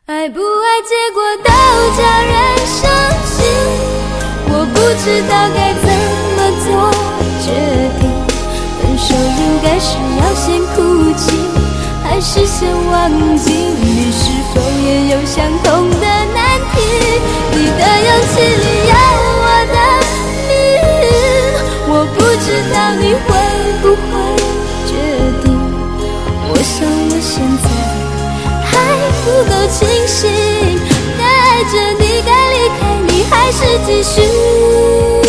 爱不爱结果都叫人伤心，我不知道该怎么做决定。分手应该是要先哭泣，还是先忘记？你是否也有相同的难题？你的勇气里有我的命，我不知道你会不会决定。我想我现在还不够清醒，该爱着你，该离开你，还是继续